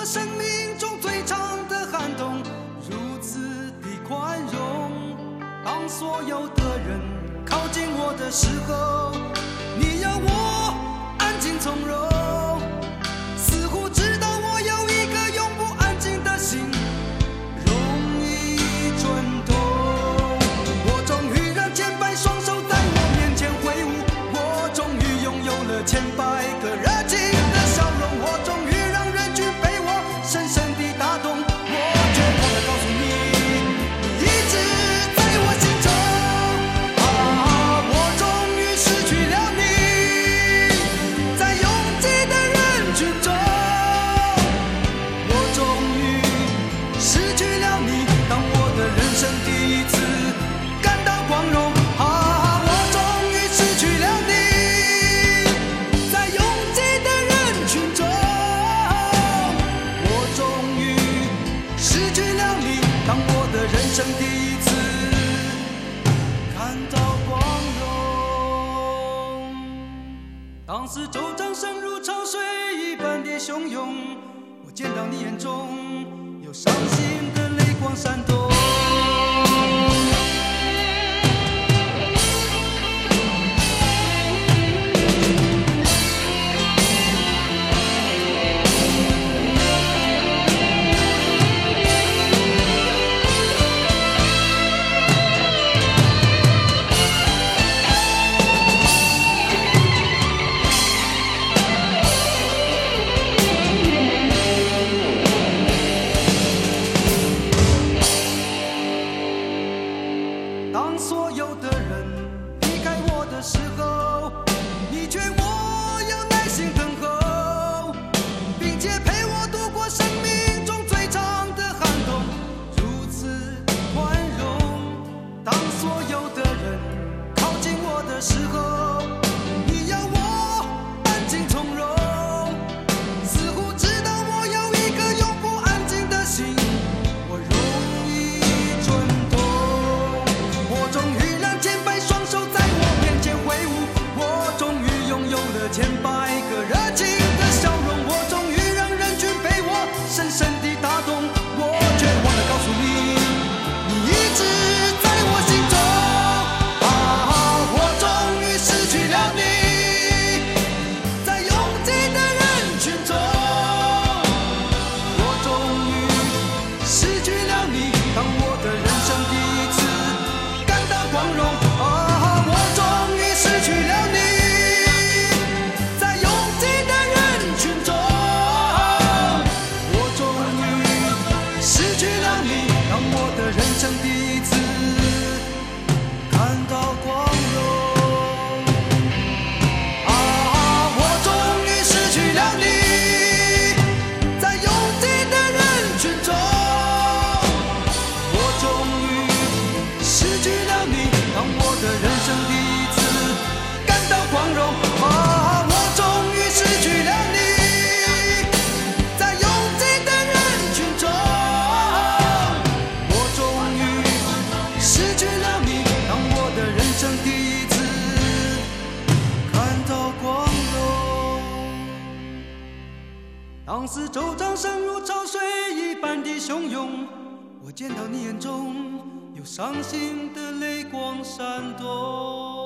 过生命中最长的寒冬，如此的宽容。当所有的人靠近我的时候，你要我安静从容，似乎知道我有一个永不安静的心，容易转动。我终于让千百双手在我面前挥舞，我终于拥有了千百个热情的笑容，我终于让人群被我深深地打动。我绝望地告诉你，你一直在我心中。我终于失去了你，在拥挤的人群中，我终于失去了你。当我的人生第一次感到光荣，我终于失去了你，在拥挤的人群中，我终于失去了你。当我的人生第一次看到光荣，当四周掌声如潮水一般的汹涌，我见到你眼中有伤心的泪光闪动。当所有的人离开我的时候，你劝我要耐心等候，并且陪我度过生命中最长的寒冬，如此宽容。当所有的人靠近我的时候，你要我安静从容，似乎知道我有一个永不安静的心，我容易转动。我终于让千百双手在我面前挥舞，我终于拥有了千百个热情的笑容，我终于让人群被我深深地打动。我绝望地告诉你，你一直在我心中。我终于失去了你，在拥挤的人群中，我终于失去了你。当我的人生第一次感到光荣，我终于失去了你，在拥挤的人群中，我终于失去了你。当我的人生第一次看到光荣，我终于失去了你，在拥挤的人群中，我终于失去了你。当我的人生第一次感到光荣，我终于失去了你，在拥挤的人群中，我终于失去了你。当我的人生第一次看到光荣，当四周掌声如潮水一般的汹涌，我见到你眼中有伤心的泪光闪动。